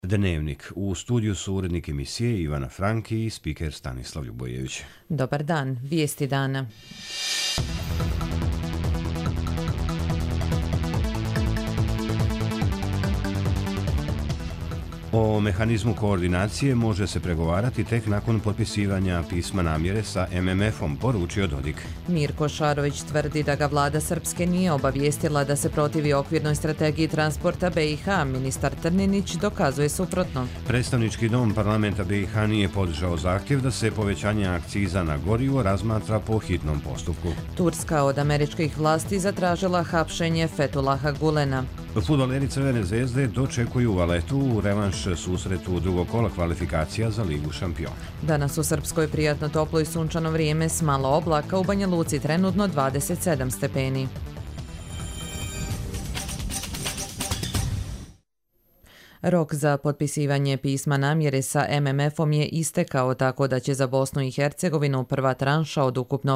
Dnevnik. U studiju su urednik emisije Ivana Franki i spiker Stanislav Ljubojević. Dobar dan, vijesti dana. O mehanizmu koordinacije može se pregovarati tek nakon potpisivanja pisma namjere sa MMF-om, poručio Dodik. Mirko Šarović tvrdi da ga vlada Srpske nije obavijestila da se protivi okvirnoj strategiji transporta BiH. Ministar Trninić dokazuje suprotno. Predstavnički dom parlamenta BiH nije podržao zahtjev da se povećanje akciza na gorivo razmatra po hitnom postupku. Turska od američkih vlasti zatražila hapšenje Fetulaha Gulena. Fudbaleri Crvene zvezde dočekuju Valetu u revanš susretu drugog kola kvalifikacija za Ligu šampiona. Danas u Srpskoj prijatno toplo i sunčano vrijeme s malo oblaka, u Banja Luci trenutno 27 stepeni. Rok za potpisivanje pisma namjere sa MMF-om je istekao, tako da će za Bosnu i Hercegovinu prva tranša od ukupno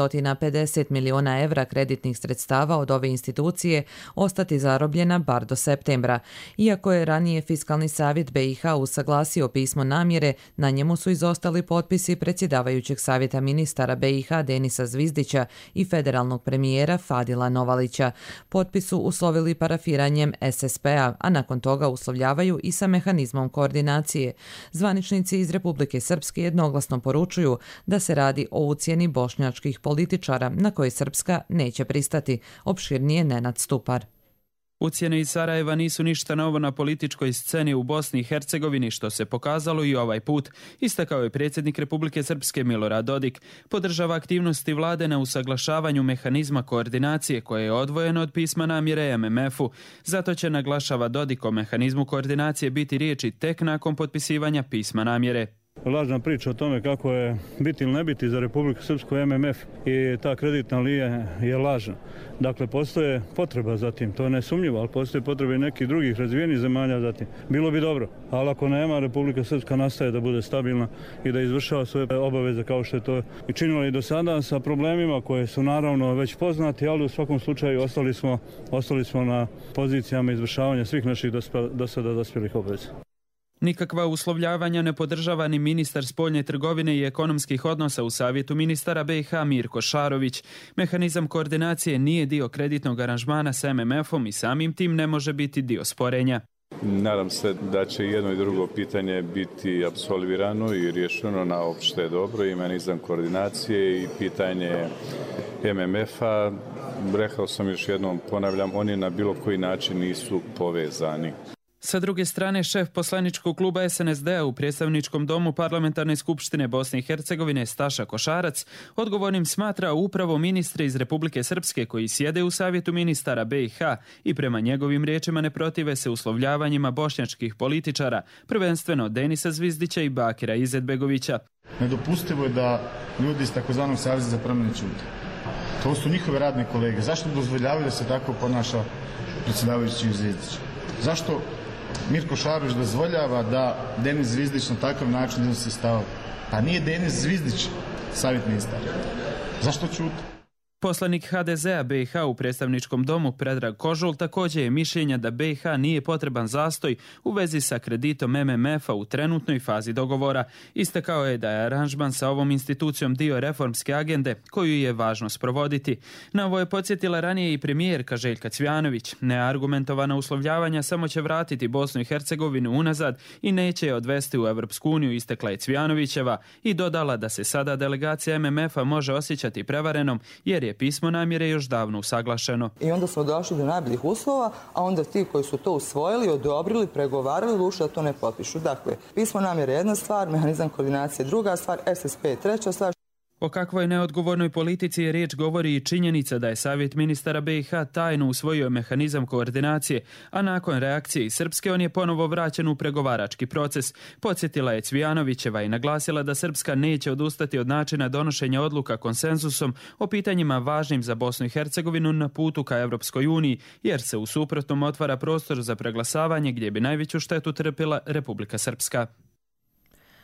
550 miliona evra kreditnih sredstava od ove institucije ostati zarobljena bar do septembra. Iako je ranije Fiskalni savjet BiH usaglasio pismo namjere, na njemu su izostali potpisi predsjedavajućeg savjeta ministara BiH Denisa Zvizdića i federalnog premijera Fadila Novalića. Potpis su uslovili parafiranjem SSP-a, a nakon toga uslovljavaju i sa mehanizmom koordinacije. Zvaničnici iz Republike Srpske jednoglasno poručuju da se radi o ucjeni bošnjačkih političara na koje Srpska neće pristati. Opširnije Nenad Stupar. Ucjene iz Sarajeva nisu ništa novo na političkoj sceni u Bosni i Hercegovini, što se pokazalo i ovaj put, istakao je predsjednik Republike Srpske Milorad Dodik. Podržava aktivnosti vlade na usaglašavanju mehanizma koordinacije koje je odvojeno od pisma namjere MMF-u. Zato će, naglašava Dodik, o mehanizmu koordinacije biti riječi tek nakon potpisivanja pisma namjere. Lažna priča o tome kako je biti ili ne biti za Republiku Srpsku MMF i ta kreditna linija je lažna. Dakle, postoje potreba za tim, to je nesumnjivo, ali postoje potrebe i nekih drugih razvijenih zemalja za tim. Bilo bi dobro, ali ako nema, Republika Srpska nastaje da bude stabilna i da izvršava svoje obaveze kao što je to i činila i do sada, sa problemima koje su naravno već poznati, ali u svakom slučaju ostali smo na pozicijama izvršavanja svih naših do sada dospjelih obaveza. Nikakva uslovljavanja ne podržava ni ministar spoljne trgovine i ekonomskih odnosa u Savjetu ministara BiH Mirko Šarović. Mehanizam koordinacije nije dio kreditnog aranžmana s MMF-om i samim tim ne može biti dio sporenja. Nadam se da će jedno i drugo pitanje biti apsolvirano i rješeno na opšte dobro. I mehanizam koordinacije i pitanje MMF-a, rekao sam još jednom, ponavljam, oni na bilo koji način nisu povezani. Sa druge strane, šef poslaničkog kluba SNSD-a u predstavničkom domu Parlamentarne skupštine Bosne i Hercegovine Staša Košarac odgovornim smatra upravo ministre iz Republike Srpske koji sjede u Savjetu ministara BiH i prema njegovim riječima ne protive se uslovljavanjima bošnjačkih političara, prvenstveno Denisa Zvizdića i Bakira Izetbegovića. Nedopustivo je da ljudi iz takozvanog Saveza za promjene ćute. To su njihove radne kolege. Zašto dozvoljavaju da se tako ponaša predsjedavajući Zvizdić? Zašto Mirko Šarović dozvoljava da Denis Zvizdić na takav način iznosi stav? Pa nije Denis Zvizdić savjet ministara. Zašto ćuti? Poslanik HDZ-a BiH u predstavničkom domu Predrag Kožul također je mišljenja da BiH nije potreban zastoj u vezi sa kreditom MMF-a u trenutnoj fazi dogovora. Istakao je da je aranžman sa ovom institucijom dio reformske agende koju je važno sprovoditi. Na ovo je podsjetila ranije i premijerka Željka Cvjanović. Neargumentovana uslovljavanja samo će vratiti Bosnu i Hercegovinu unazad i neće je odvesti u Evropsku uniju, istakla je Cvjanovićeva i dodala da se sada delegacija MMF-a može osjećati prevarenom jer je pismo namjere još davno usaglašeno. I onda smo došli do najboljih uslova, a onda ti koji su to usvojili, odobrili, pregovarali, odlučili da to ne potpišu. Dakle, pismo namjere je jedna stvar, mehanizam koordinacije druga stvar, SSP je treća stvar. O kakvoj neodgovornoj politici je riječ govori i činjenica da je Savjet ministara BiH tajno usvojio mehanizam koordinacije, a nakon reakcije iz Srpske on je ponovo vraćen u pregovarački proces. Podsjetila je Cvijanovićeva i naglasila da Srpska neće odustati od načina donošenja odluka konsenzusom o pitanjima važnim za Bosnu i Hercegovinu na putu ka Evropskoj uniji, jer se u suprotnom otvara prostor za preglasavanje gdje bi najveću štetu trpila Republika Srpska.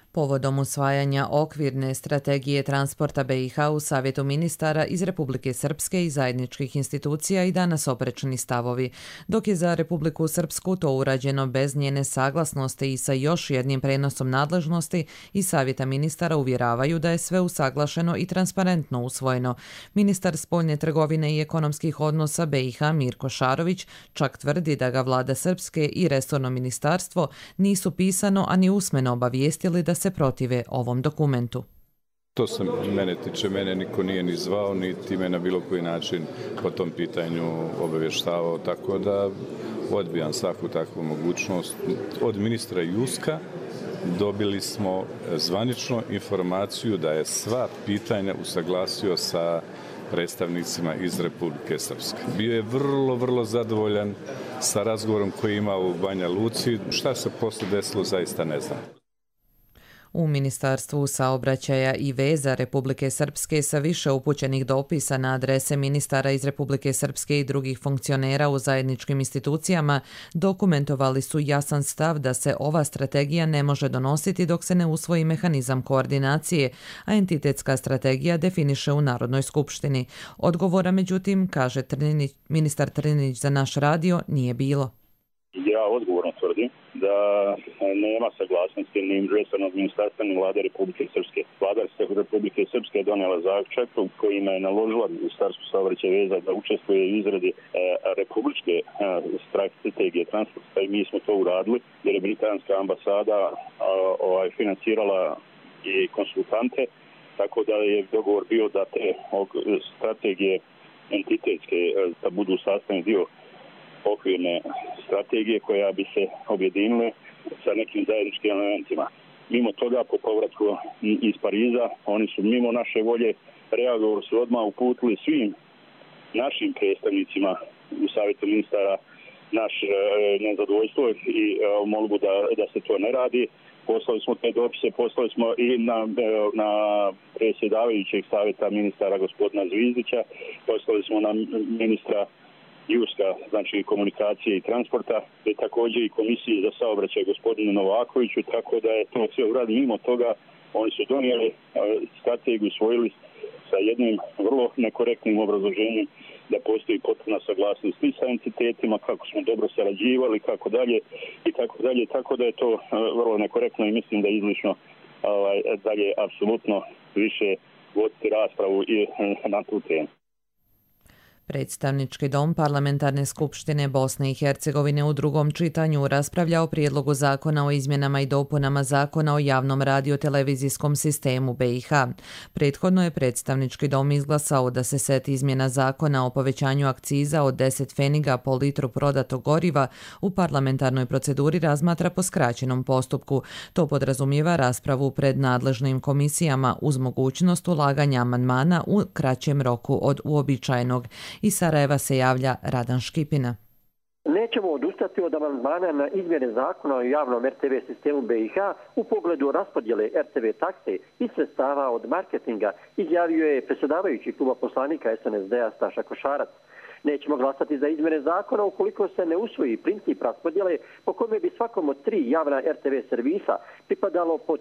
Povodom usvajanja okvirne strategije transporta BiH u Savjetu ministara iz Republike Srpske i zajedničkih institucija i danas oprečni stavovi, dok je za Republiku Srpsku to urađeno bez njene saglasnosti i sa još jednim prenosom nadležnosti, i Savjeta ministara uvjeravaju da je sve usaglašeno i transparentno usvojeno. Ministar spoljne trgovine i ekonomskih odnosa BiH Mirko Šarović čak tvrdi da ga vlada Srpske i resorno ministarstvo nisu pisano ani usmeno obavijestili da se protive ovom dokumentu. To se mene tiče, mene niko nije ni zvao, niti me na bilo koji način po tom pitanju obavještavao, tako da odbijam svaku takvu mogućnost. Od ministra Juska dobili smo zvanično informaciju da je sva pitanja usaglasio sa predstavnicima iz Republike Srpske. Bio je vrlo zadovoljan sa razgovorom koji je imao u Banja Luci. Šta se poslije desilo, zaista ne znam. U Ministarstvu saobraćaja i veza Republike Srpske sa više upućenih dopisa na adrese ministara iz Republike Srpske i drugih funkcionera u zajedničkim institucijama dokumentovali su jasan stav da se ova strategija ne može donositi dok se ne usvoji mehanizam koordinacije, a entitetska strategija definiše u Narodnoj skupštini. Odgovora, međutim, kaže ministar Trninić za naš radio, nije bilo. Ja odgovorno tvrdim da nema saglasnosti ni resornog ministarstva ni vlade Republike Srpske. Vlada Republike Srpske je donijela zaključak kojima je naložila Ministarstvu saobraćaja i veza da učestvuje u izradi republičke strategije transporta i mi smo to uradili jer je britanska ambasada financirala i konsultante, tako da je dogovor bio da te strategije entitetske da budu sastavni dio okvirne strategije koja bi se objedinile sa nekim zajedničkim elementima. Mimo toga, po povratku iz Pariza, oni su mimo naše volje reagovali su odmah uputili svim našim predstavnicima u Savjetu ministara naš nezadovoljstvo i molbu da se to ne radi. Poslali smo te dopise, poslali smo i na predsjedavajućeg Savjeta ministara gospodina Zvizdića, poslali smo na ministra Juska, znači komunikacije i transporta, i također i komisiji za saobraćaj gospodinu Novakoviću, tako da je to sve uradili. Mimo toga, oni su donijeli strategiju, usvojili sa jednim vrlo nekorektnim obrazloženjem da postoji potpuna saglasnost i sa entitetima, kako smo dobro sarađivali, kako dalje, tako da je to vrlo nekorektno i mislim da je izlično dalje apsolutno više voditi raspravu i na tu temu. Predstavnički dom Parlamentarne skupštine Bosne i Hercegovine u drugom čitanju raspravlja o prijedlogu zakona o izmjenama i dopunama Zakona o javnom radiotelevizijskom sistemu BiH. Prethodno je predstavnički dom izglasao da se set izmjena zakona o povećanju akciza od 10 pfeniga po litru prodatog goriva u parlamentarnoj proceduri razmatra po skraćenom postupku. To podrazumijeva raspravu pred nadležnim komisijama uz mogućnost ulaganja amandmana u kraćem roku od uobičajenog. Iz Sarajeva se javlja Radan Škipina. Nećemo odustati od amandmana na izmjene zakona o javnom RTV sistemu BiH u pogledu raspodjele RTV takse i sredstava od marketinga, izjavio je predsjedavajući kluba poslanika SNSD-a Staša Košarac. Nećemo glasati za izmjene zakona ukoliko se ne usvoji princip raspodjele po kome bi svakom od 3 javna RTV servisa pripadalo po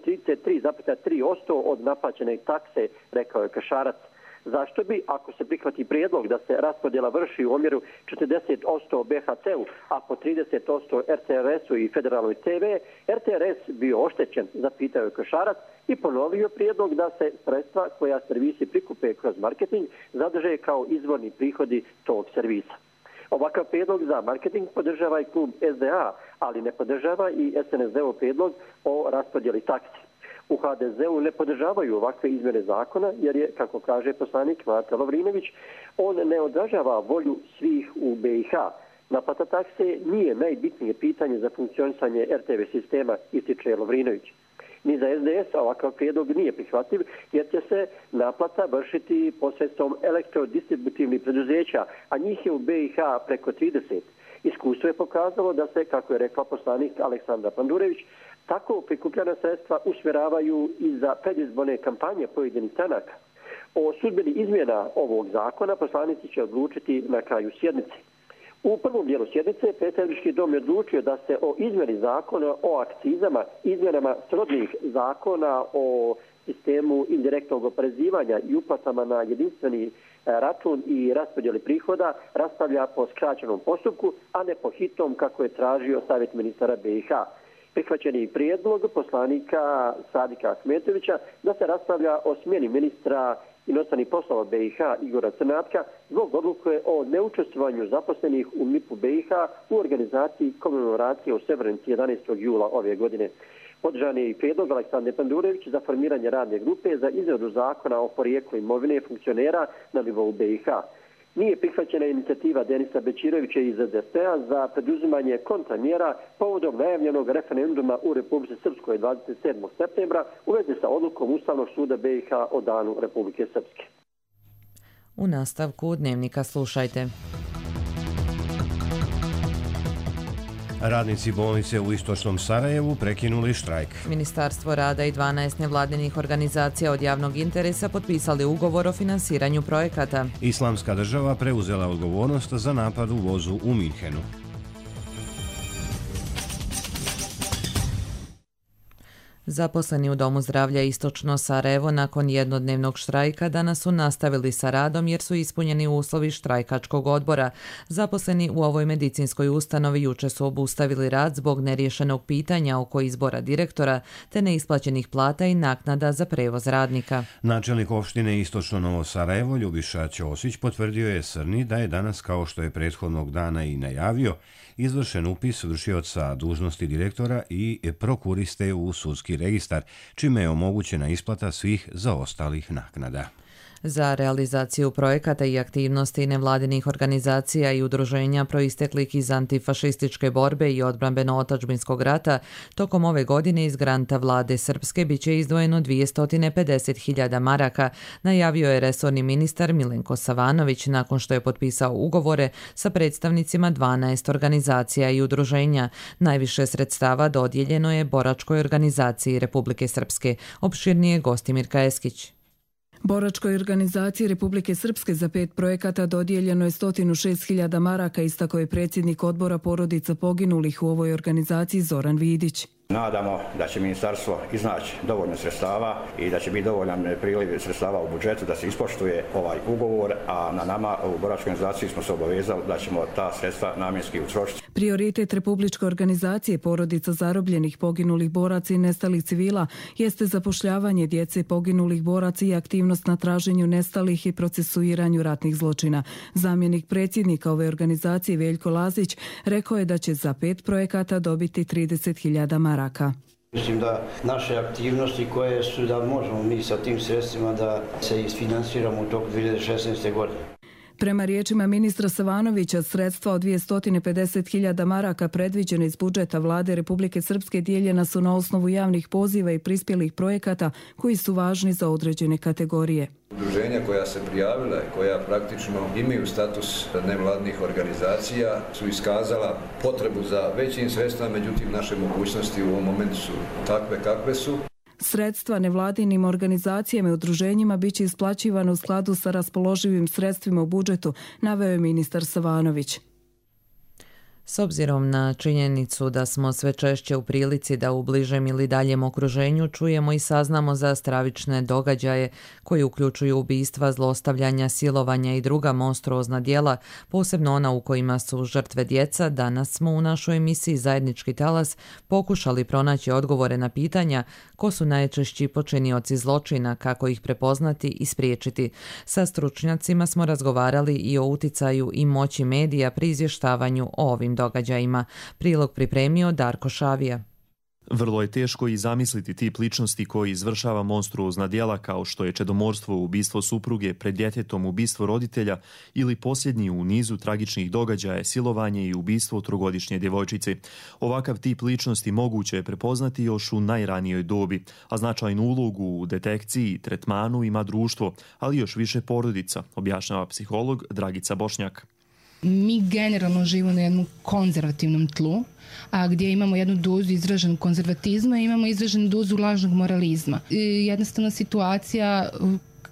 33,3% od naplaćene takse, rekao je Košarac. Zašto bi, ako se prihvati prijedlog da se raspodjela vrši u omjeru 40% BHC-u, a po 30% RTRS-u i Federalnoj TV, RTRS bio oštećen, zapitao je Košarac i ponovio prijedlog da se sredstva koja servisi prikupe kroz marketing zadrže kao izvorni prihodi tog servisa. Ovakav prijedlog za marketing podržava i klub SDA, ali ne podržava i SNSD-ov prijedlog o raspodjeli taksi. U HDZ-u ne podržavaju ovakve izmjene zakona jer je, kako kaže poslanik Marko Lovrinović, on ne odražava volju svih u BiH. Naplata takse nije najbitnije pitanje za funkcionisanje RTV sistema, ističe Lovrinović. Ni za SDS ovakav prijedlog nije prihvatljiv jer će se naplata vršiti posredstvom elektrodistributivnih preduzeća, a njih je u BiH preko 30. Iskustvo je pokazalo da se, kako je rekla poslanik Aleksandra Pandurević, tako prikupljena sredstva usmjeravaju i za predizborne kampanje pojedinih stranaka. O sudbini izmjena ovog zakona poslanici će odlučiti na kraju sjednice. U prvom dijelu sjednice predstavnički dom je odlučio da se o izmjeni zakona o akcizama, izmjenama srodnih zakona o sistemu indirektnog oporezivanja i uplatama na jedinstveni račun i raspodjeli prihoda raspravlja po skraćenom postupku, a ne po hitnom kako je tražio savjet ministara BiH. Prihvaćen je i prijedlog poslanika Sadika Ahmetovića da se raspravlja o smjeni ministra inostranih poslova BiH Igora Crnatka zbog odluke o neučestvovanju zaposlenih u MIP-u BiH u organizaciji komemoracije u Srebrenici 11. jula ove godine. Podržan je i prijedlog Aleksandre Pandurević za formiranje radne grupe za izradu zakona o porijeklu imovine funkcionera na nivou BiH. Nije prihvaćena inicijativa Denisa Bečirovića iz SDP-a za preduzimanje kontramjera povodom najavljenog referenduma u Republici Srpskoj 27. septembra u vezi sa odlukom Ustavnog suda BiH o danu Republike Srpske. U nastavku Dnevnika slušajte. Radnici bolnice u istočnom Sarajevu prekinuli štrajk. Ministarstvo rada i 12 nevladinih organizacija od javnog interesa potpisali ugovor o finansiranju projekata. Islamska država preuzela odgovornost za napad u vozu u Minhenu. Zaposleni u Domu zdravlja Istočno Sarajevo nakon jednodnevnog štrajka danas su nastavili sa radom jer su ispunjeni uslovi štrajkačkog odbora. Zaposleni u ovoj medicinskoj ustanovi juče su obustavili rad zbog neriješenog pitanja oko izbora direktora te neisplaćenih plata i naknada za prevoz radnika. Načelnik opštine Istočno Novo Sarajevo Ljubiša Ćosić potvrdio je Srni da je danas, kao što je prethodnog dana i najavio, izvršen upis vršioca dužnosti direktora i prokuriste u sudski registar, čime je omogućena isplata svih zaostalih naknada. Za realizaciju projekata i aktivnosti nevladinih organizacija i udruženja proisteklih iz antifašističke borbe i odbrambeno-otačbinskog rata, tokom ove godine iz granta vlade Srpske biće izdvojeno 250.000 maraka, najavio je resorni ministar Milenko Savanović nakon što je potpisao ugovore sa predstavnicima 12 organizacija i udruženja. Najviše sredstava dodijeljeno je Boračkoj organizaciji Republike Srpske. Opširnije Gostimir Kajeskić. Boračkoj organizaciji Republike Srpske za 5 projekata dodijeljeno je 106.000 maraka, istako je predsjednik odbora porodica poginulih u ovoj organizaciji Zoran Vidić. Nadamo da će ministarstvo iznaći dovoljno sredstava i da će biti dovoljan priliv sredstava u budžetu da se ispoštuje ovaj ugovor, a na nama u Boračkoj organizaciji smo se obavezali da ćemo ta sredstva namjenski utrošiti. Prioritet Republičke organizacije porodica zarobljenih, poginulih boraca i nestalih civila jeste zapošljavanje djece poginulih boraca i aktivnost na traženju nestalih i procesuiranju ratnih zločina. Zamjenik predsjednika ove organizacije Veljko Lazić rekao je da će za 5 projekata dobiti 30.000 maraka. Mislim da naše aktivnosti koje su da možemo mi sa tim sredstvima da se isfinansiramo u toku 2016. godine. Prema riječima ministra Savanovića, sredstva od 250.000 maraka predviđene iz budžeta vlade Republike Srpske dijeljena su na osnovu javnih poziva i prispjelih projekata koji su važni za određene kategorije. Udruženja koja se prijavila i koja praktično imaju status nevladnih organizacija su iskazala potrebu za većim sredstvima, međutim naše mogućnosti u ovom momentu su takve kakve su. Sredstva nevladinim organizacijama i udruženjima biće isplaćivano u skladu sa raspoloživim sredstvima u budžetu, naveo je ministar Savanović. S obzirom na činjenicu da smo sve češće u prilici da u bližem ili daljem okruženju čujemo i saznamo za stravične događaje koji uključuju ubistva, zlostavljanja, silovanja i druga monstruozna djela, posebno ona u kojima su žrtve djeca, danas smo u našoj emisiji Zajednički talas pokušali pronaći odgovore na pitanja ko su najčešći počinioci zločina, kako ih prepoznati i spriječiti. Sa stručnjacima smo razgovarali i o uticaju i moći medija pri izvještavanju o ovim događajima. Prilog pripremio Darko Šavija. Vrlo je teško i zamisliti tip ličnosti koji izvršava monstruozna djela kao što je čedomorstvo, ubistvo supruge, pred djetetom ubistvo roditelja ili posljednji u nizu tragičnih događaja silovanje i ubistvo trogodišnje djevojčice. Ovakav tip ličnosti moguće je prepoznati još u najranijoj dobi, a značajnu ulogu u detekciji i tretmanu ima društvo, ali još više porodica, objašnjava psiholog Dragica Bošnjak. Mi generalno živimo na jednom konzervativnom tlu, a gdje imamo jednu dozu izražen konzervatizma i imamo izraženu dozu lažnog moralizma. Jednostavna situacija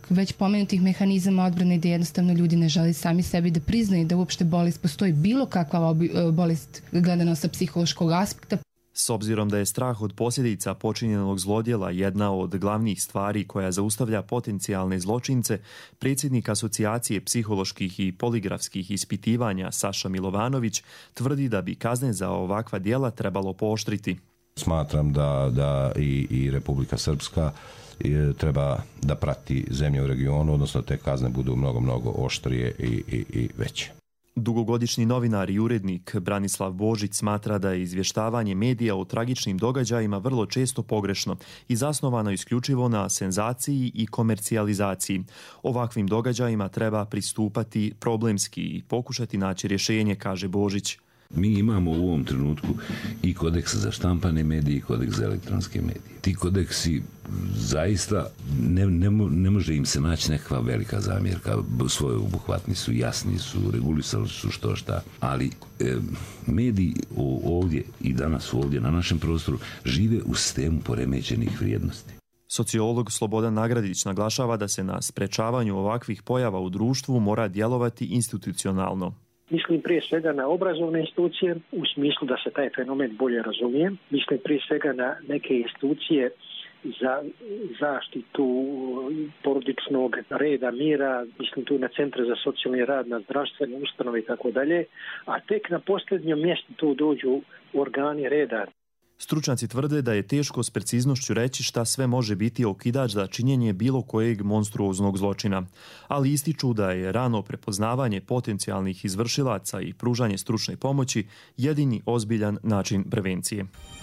već pomenutih mehanizama odbrane gdje jednostavno ljudi ne žele sami sebi da priznaju da uopšte bolest postoji, bilo kakva bolest gledano sa psihološkog aspekta. S obzirom da je strah od posljedica počinjenog zlodjela jedna od glavnih stvari koja zaustavlja potencijalne zločince, predsjednik Asocijacije psiholoških i poligrafskih ispitivanja Saša Milovanović tvrdi da bi kazne za ovakva djela trebalo pooštriti. Smatram da i Republika Srpska treba da prati zemlje u regionu, odnosno te kazne budu mnogo oštrije i veće. Dugogodišnji novinar i urednik Branislav Božić smatra da je izvještavanje medija o tragičnim događajima vrlo često pogrešno i zasnovano isključivo na senzaciji i komercijalizaciji. Ovakvim događajima treba pristupati problemski i pokušati naći rješenje, kaže Božić. Mi imamo u ovom trenutku i kodeks za štampane medije i kodeks za elektronske medije. Ti kodeksi zaista ne može im se naći nekakva velika zamjerka. Svoje obuhvatni su, jasni su, regulisali su što šta. Ali mediji ovdje i danas ovdje na našem prostoru žive u sistemu poremećenih vrijednosti. Sociolog Slobodan Nagradić naglašava da se na sprečavanju ovakvih pojava u društvu mora djelovati institucionalno. Mislim prije svega na obrazovne institucije u smislu da se taj fenomen bolje razumije. Mislim prije svega na neke institucije za zaštitu porodičnog reda, mira, mislim tu na centre za socijalni rad, na zdravstvene ustanove i tako dalje, a tek na posljednjem mjestu tu dođu organi reda. Stručnjaci tvrde da je teško s preciznošću reći šta sve može biti okidač za činjenje bilo kojeg monstruoznog zločina, ali ističu da je rano prepoznavanje potencijalnih izvršilaca i pružanje stručne pomoći jedini ozbiljan način prevencije.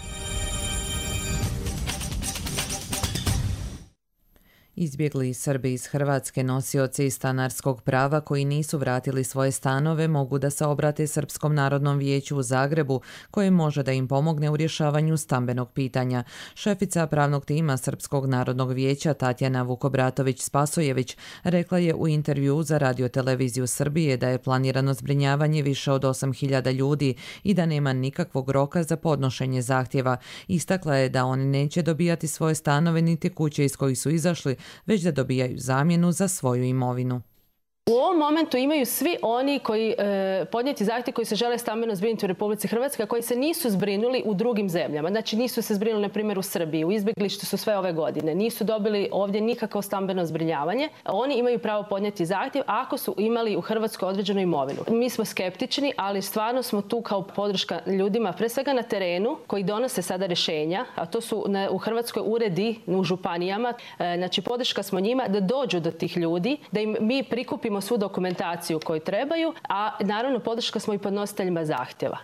Izbjegli Srbi iz Hrvatske nosioci stanarskog prava koji nisu vratili svoje stanove mogu da se obrate Srpskom narodnom vijeću u Zagrebu koje može da im pomogne u rješavanju stambenog pitanja. Šefica pravnog tima Srpskog narodnog vijeća Tatjana Vukobratović-Spasojević rekla je u intervju za Radioteleviziju Srbije da je planirano zbrinjavanje više od 8.000 ljudi i da nema nikakvog roka za podnošenje zahtjeva. Istakla je da oni neće dobijati svoje stanove niti kuće iz kojih su izašli, već da dobijaju zamjenu za svoju imovinu. U ovom momentu imaju svi oni koji podnijeti zahtjev koji se žele stambeno zbrinuti u Republici Hrvatskoj, koji se nisu zbrinuli u drugim zemljama. Znači nisu se zbrinuli, na primjer, u Srbiji. U izbjeglištu su sve ove godine. Nisu dobili ovdje nikakvo stambeno zbrinjavanje. Oni imaju pravo podnijeti zahtjev ako su imali u Hrvatskoj određenu imovinu. Mi smo skeptični, ali stvarno smo tu kao podrška ljudima, pre svega na terenu, koji donose sada rješenja, a to su u Hrvatskoj uredi u županijama. Znači podrška smo njima da dođu do tih ljudi, da im mi prikupimo svu dokumentaciju koju trebaju, a naravno podrška smo i podnositeljima zahtjeva.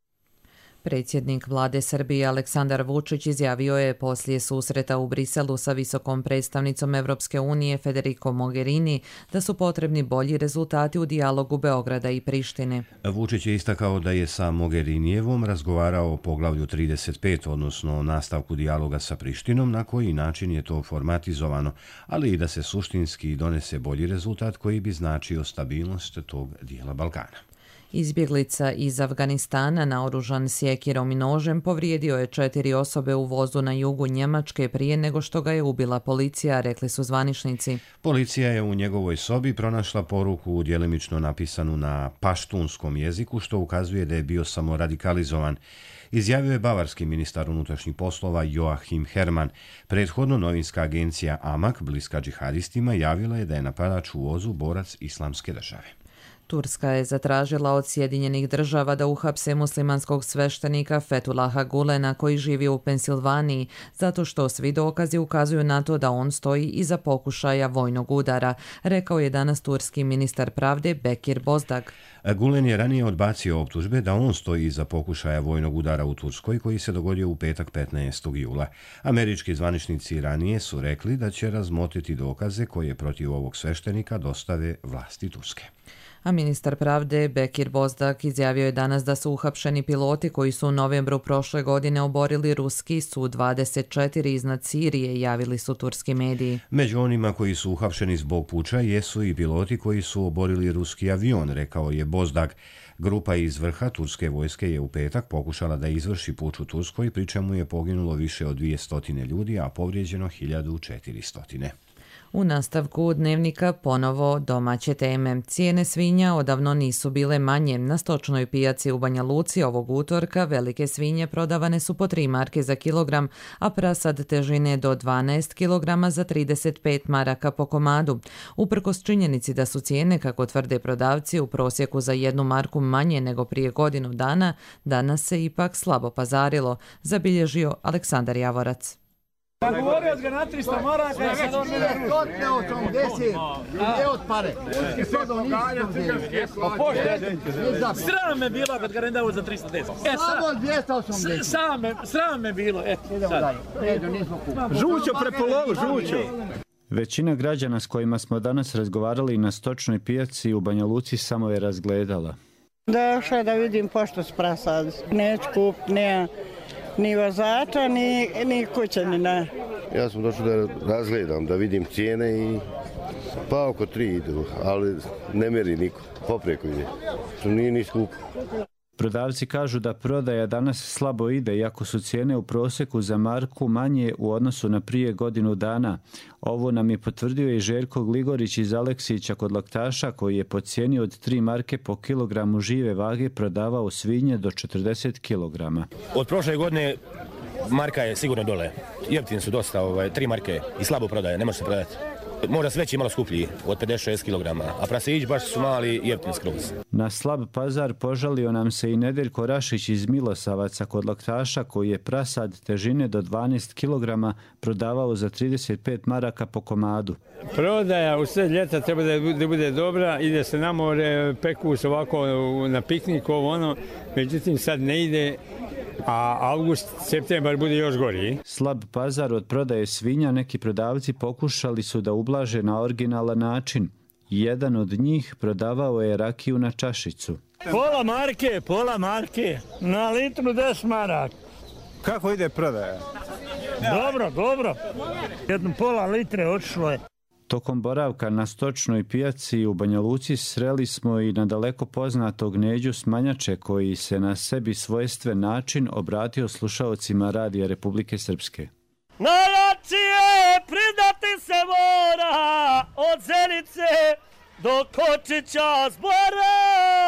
Predsjednik vlade Srbije Aleksandar Vučić izjavio je poslije susreta u Briselu sa visokom predstavnicom Evropske unije Federico Mogherini da su potrebni bolji rezultati u dijalogu Beograda i Prištine. Vučić je istakao da je sa Mogherinijevom razgovarao o poglavlju 35, odnosno o nastavku dijaloga sa Prištinom, na koji način je to formatizovano, ali i da se suštinski donese bolji rezultat koji bi značio stabilnost tog dijela Balkana. Izbjeglica iz Afganistana naoružan sjekirom i nožem povrijedio je 4 osobe u vozu na jugu Njemačke prije nego što ga je ubila policija, rekli su zvaničnici. Policija je u njegovoj sobi pronašla poruku djelimično napisanu na paštunskom jeziku, što ukazuje da je bio samo radikalizovan. Izjavio je bavarski ministar unutrašnjih poslova Joachim Herrmann. Prethodno novinska agencija Amak, bliska džihadistima, javila je da je napadač u vozu borac Islamske države. Turska je zatražila od Sjedinjenih država da uhapse muslimanskog sveštenika Fethullaha Gulena koji živi u Pensilvaniji, zato što svi dokazi ukazuju na to da on stoji iza pokušaja vojnog udara, rekao je danas turski ministar pravde Bekir Bozdag. Gulen je ranije odbacio optužbe da on stoji iza pokušaja vojnog udara u Turskoj koji se dogodio u petak 15. jula. Američki zvaničnici ranije su rekli da će razmotriti dokaze koje protiv ovog sveštenika dostave vlasti Turske. A ministar pravde Bekir Bozdag izjavio je danas da su uhapšeni piloti koji su u novembru prošle godine oborili ruski Su-24 iznad Sirije, javili su turski mediji. Među onima koji su uhapšeni zbog puča jesu i piloti koji su oborili ruski avion, rekao je Bozdag. Grupa iz vrha turske vojske je u petak pokušala da izvrši puč u Turskoj, pri čemu je poginulo više od 200 ljudi, a povrijeđeno 1400. U nastavku dnevnika ponovo domaće teme. Cijene svinja odavno nisu bile manje. Na stočnoj pijaci u Banja Luci ovog utorka velike svinje prodavane su po 3 marke za kilogram, a prasad težine do 12 kilograma za 35 maraka po komadu. Uprkos činjenici da su cijene, kako tvrde prodavci, u prosjeku za 1 marku manje nego prije godinu dana, danas se ipak slabo pazarilo, zabilježio Aleksandar Javorac. Govorio ga na 300 maraka i sad on ne dotle 80, gdje od pare? Sram me bilo kad ga rendao za 310. Samo 280. Sram me bilo. Žućo prepolovu, žućo. Većina građana s kojima smo danas razgovarali na stočnoj pijaci u Banja Luci samo je razgledala. Došla da vidim pošto sprasad. Neću kupiti, ni vozača, ni kućanina. Ja sam došao da razgledam, da vidim cijene i pa oko 3 idu, ali ne meri niko, popreko ide. Nije ni skupo. Prodavci kažu da prodaja danas slabo ide, iako su cijene u prosjeku za marku manje u odnosu na prije godinu dana. Ovo nam je potvrdio i Željko Gligorić iz Aleksića kod laktaša, koji je po cijeni od 3 marke po kilogramu žive vage prodavao svinje do 40 kilograma. Od prošle godine marka je sigurno dole. Jeftini su dosta, 3 marke i slabo prodaje, ne može se prodati. Možda sve veći i malo skuplji, od 56 kg, a prasić baš su mali jeftini skroz. Na slab pazar požalio nam se i Nedeljko Rašić iz Milosavaca kod laktaša, koji je prasad težine do 12 kg prodavao za 35 maraka po komadu. Prodaja u sred ljeta treba da bude dobra, ide se na more, peku se ovako na piknik, ovo ono, međutim sad ne ide. A avgust, septembar bude još gori. Slab pazar od prodaje svinja neki prodavci pokušali su da ublaže na originalan način. Jedan od njih prodavao je rakiju na čašicu. Pola marke, na litru 10 maraka. Kako ide prodaja? Dobro. Jedno pola litre otišlo je. Tokom boravka na stočnoj pijaci u Banja Luci sreli smo i na daleko poznatog Neđu Smanjače, koji se na sebi svojstven način obratio slušaocima Radija Republike Srpske. Najjačije priznati se mora, od Zenice do Kočića Zbora.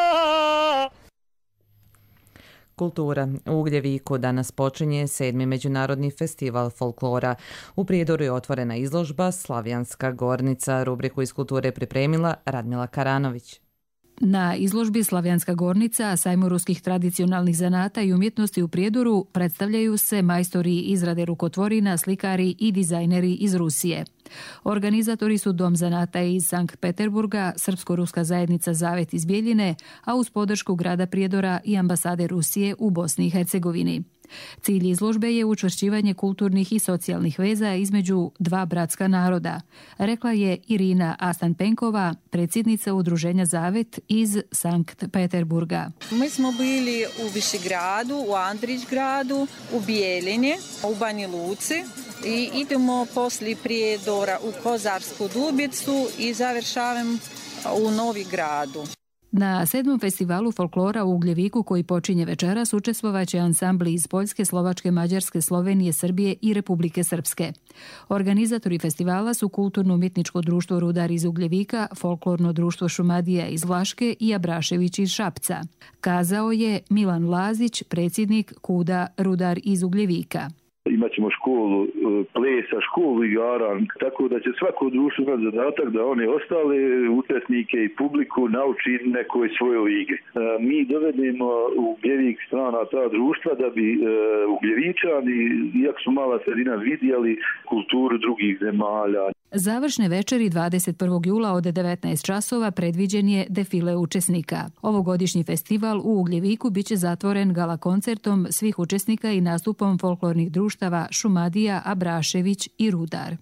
Kultura. U Ugljeviku danas počinje 7. međunarodni festival folklora. U Prijedoru je otvorena izložba Slavijanska gornica. Rubriku iz kulture pripremila Radmila Karanović. Na izložbi Slavijanska gornica, sajmu ruskih tradicionalnih zanata i umjetnosti u Prijedoru predstavljaju se majstori izrade rukotvorina, slikari i dizajneri iz Rusije. Organizatori su Dom zanata iz Sankt Peterburga, Srpsko-ruska zajednica Zavet iz Bijeljine, a uz podršku grada Prijedora i ambasade Rusije u Bosni i Hercegovini. Cilj izložbe je učvršćivanje kulturnih i socijalnih veza između dva bratska naroda, rekla je Irina Astanpenkova, predsjednica udruženja Zavet iz Sankt Peterburga. Mi smo bili u Višegradu, u Andrićgradu, u Bijeljini, u Banja Luci i idemo poslije Prijedora u Kozarsku Dubicu i završavam u Novigradu. Na 7. festivalu folklora u Ugljeviku, koji počinje večeras, učestvovaće ansambli iz Poljske, Slovačke, Mađarske, Slovenije, Srbije i Republike Srpske. Organizatori festivala su Kulturno-umjetničko društvo Rudar iz Ugljevika, Folklorno društvo Šumadija iz Vlaške i Abrašević iz Šapca. Kazao je Milan Lazić, predsjednik KUDA Rudar iz Ugljevika. Imaćemo školu plesa, školu igara, tako da će svako društvo imati zadatak da one ostale učesnike i publiku nauči nekoj svojoj igri. Mi dovedemo u Ugljevik strana ta društva da bi Ugljevičani, iako su mala sredina, vidjeli kulturu drugih zemalja. Završne večeri 21. jula od 19 časova predviđen je defile učesnika. Ovogodišnji festival u Ugljeviku biće zatvoren gala koncertom svih učesnika i nastupom folklornih društava Šumadija, Abrašević i Rudar.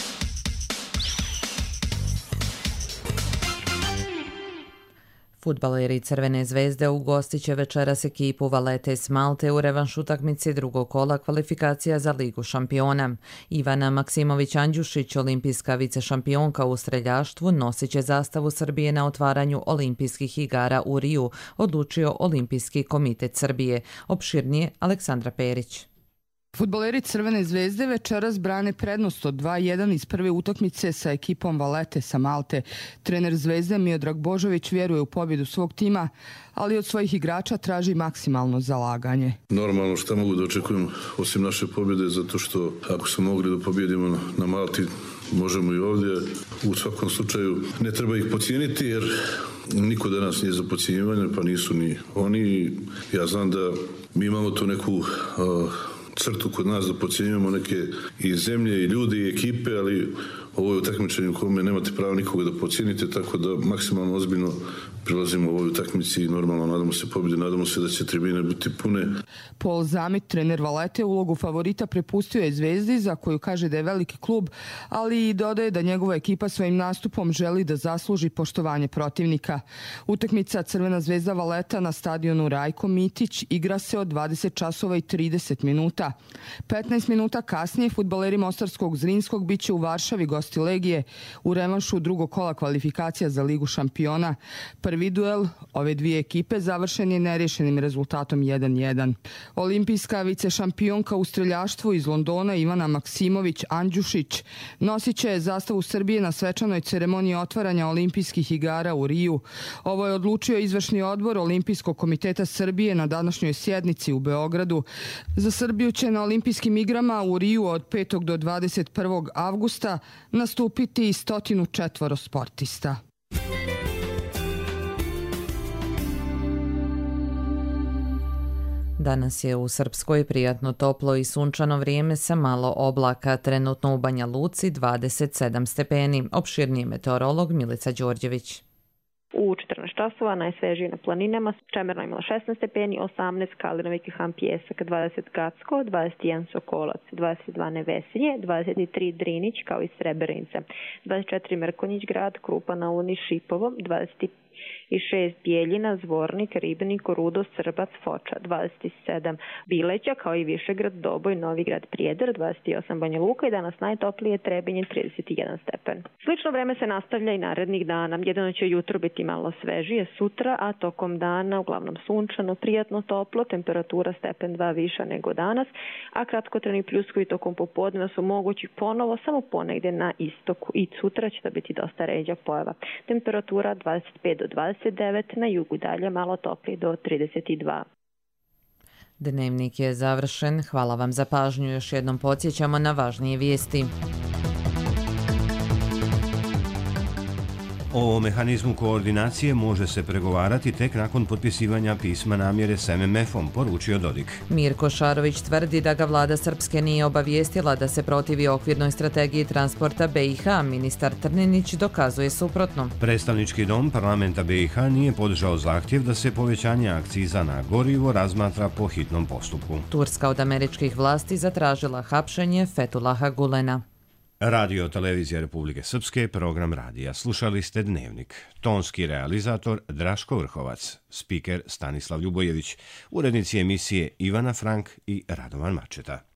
Fudbaleri Crvene zvezde ugostit će večeras ekipu Valete iz Malte u revanš utakmici drugog kola kvalifikacija za Ligu šampiona. Ivana Maksimović-Andjušić, olimpijska vicešampionka u streljaštvu, nosit će zastavu Srbije na otvaranju olimpijskih igara u Riju, odlučio Olimpijski komitet Srbije. Opširnije Aleksandra Perić. Fudbaleri Crvene zvezde večeras brane prednost od 2-1 iz prve utakmice sa ekipom Valete sa Malte. Trener Zvezde Miodrag Božović vjeruje u pobjedu svog tima, ali od svojih igrača traži maksimalno zalaganje. Normalno šta mogu da očekujem osim naše pobjede, zato što ako smo mogli da pobjedimo na Malti, možemo i ovdje. U svakom slučaju ne treba ih podcijeniti jer niko danas nije za podcjenjivanje, pa nisu ni oni. Ja znam da mi imamo tu neku crtu kod nas da podcjenjujemo neke i zemlje i ljudi i ekipe, ali ovo je utakmičenje u kome nemate pravo nikoga da podcijenite, tako da maksimalno ozbiljno prilazimo u ovoj utakmici i normalno nadamo se pobjede, nadamo se da će tribine biti pune. Paul Zamit, trener Valete, ulogu favorita prepustio je Zvezdi, za koju kaže da je veliki klub, ali i dodaje da njegova ekipa svojim nastupom želi da zasluži poštovanje protivnika. Utakmica Crvena zvezda Valeta na stadionu Rajko Mitić igra se od 20 časova i 30 minuta. 15 minuta kasnije fudbaleri Mostarskog Zrinskog biće u Varšavi gosti Legije u revanšu drugog kola kvalifikacija za Ligu šampiona. Prvi duel ove dvije ekipe završen je nerješenim rezultatom 1-1. Olimpijska vicešampionka u streljaštvu iz Londona Ivana Maksimović-Andjušić nosit će zastavu Srbije na svečanoj ceremoniji otvaranja olimpijskih igara u Riju. Ovo je odlučio izvršni odbor Olimpijskog komiteta Srbije na današnjoj sjednici u Beogradu. Za Srbiju će na olimpijskim igrama u Riju od 5. do 21. avgusta nastupiti 104 sportista. Danas je u Srpskoj prijatno toplo i sunčano vrijeme sa malo oblaka, trenutno u Banja Luci 27 stepeni. Opširniji meteorolog Milica Đorđević. U 14 časova najsvežije na planinama, Čemerno imala 16 stepeni, 18 Kalinovik i Han Pjesak, 20 Gacko, 21 Sokolac, 22 Nevesinje, 23 Drinić kao i Srebrenica, 24 Mrkonjić grad, Krupa na Uni, Šipovo, 26 Bijeljina, Zvornik, Ribnik, Rudo, Srbac, Foča, 27 Bileća kao i Višegrad, Doboj, Novigrad, Prijedor, 28 Banja Luka i danas najtoplije Trebinje, 31 stepen. Slično vreme se nastavlja i narednih dana. Jedino će jutro biti malo svežije sutra, a tokom dana uglavnom sunčano, prijatno toplo, temperatura stepen 2 viša nego danas, a kratkotrajni pljuskovi tokom popodneva su mogući ponovo samo ponegdje na istoku i sutra će to biti dosta ređa pojava. Temperatura 25 do 29, na jugu dalje malo toplije do 32. Dnevnik je završen. Hvala vam za pažnju. Još jednom podsjećamo na važnije vijesti. O mehanizmu koordinacije može se pregovarati tek nakon potpisivanja pisma namjere s MMF-om, poručio Dodik. Mirko Šarović tvrdi da ga vlada Srpske nije obavijestila da se protivi okvirnoj strategiji transporta BiH. Ministar Trninić dokazuje suprotno. Predstavnički dom parlamenta BiH nije podržao zahtjev da se povećanje akciza na gorivo razmatra po hitnom postupku. Turska od američkih vlasti zatražila hapšenje Fetulaha Gulena. Radio Televizija Republike Srpske, program radija. Slušali ste Dnevnik. Tonski realizator Draško Vrhovac, spiker Stanislav Ljubojević, urednici emisije Ivana Frank i Radovan Mačeta.